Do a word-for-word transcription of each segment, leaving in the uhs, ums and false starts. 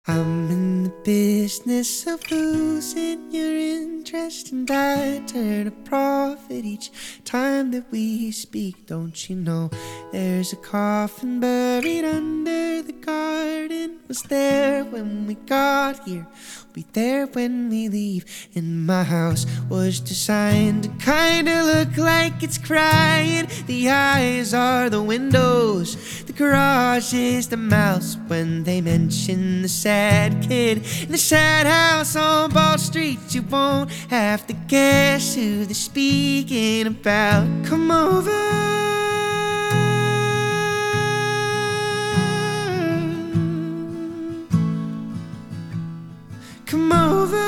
I'm in the business of losing your interest, and I turn a profit each time that we speak. Don't you know there's a coffin buried under the garden? Was there when we got here, be there when we leave. And my house was designed to kinda look like it's crying. The eyes are the windows, the garage is the mouse. When they mention the sad kid in the sad house on Ball Street, you won't have to guess who they're speaking about. Come over, come over.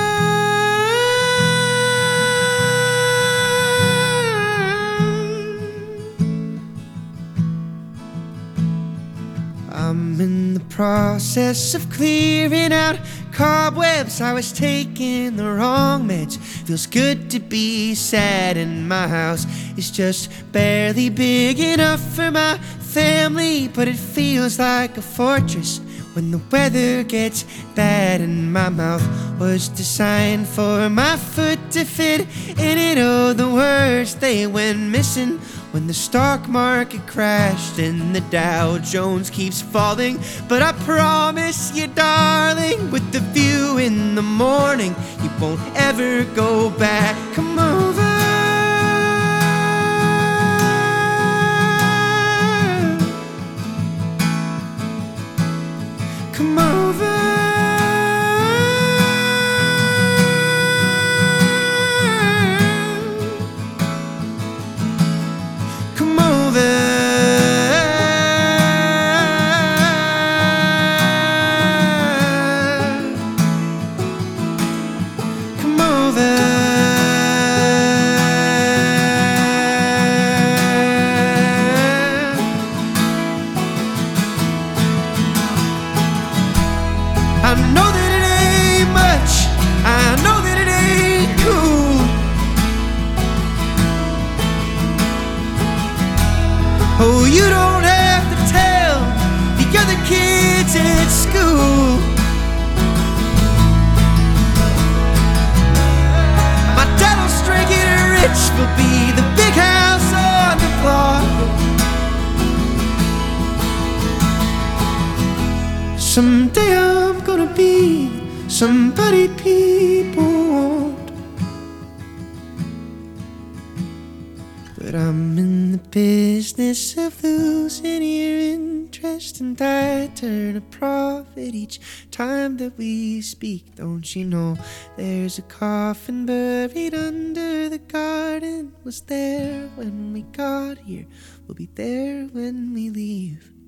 I'm in the process of clearing out cobwebs. I was taking the wrong meds. Feels good to be sad, and my house is just barely big enough for my family, but it feels like a fortress when the weather gets bad. And my mouth was designed for my foot to fit in it. Oh, the words, they went missing when the stock market crashed and the Dow Jones keeps falling. But I promise you, darling, with the view in the morning, you won't ever go back. Come over, come over. Come over. Come over. I know that it ain't much, I know that it ain't cool. Oh, you don't have to tell the other kids at school. My dad'll straight get rich, will be the big house on the block. Someday I'm gonna be somebody people want, but I'm in the business of losing your interest, and I turn a profit each time that we speak. Don't you know there's a coffin buried under the garden? Was there when we got here, we'll be there when we leave.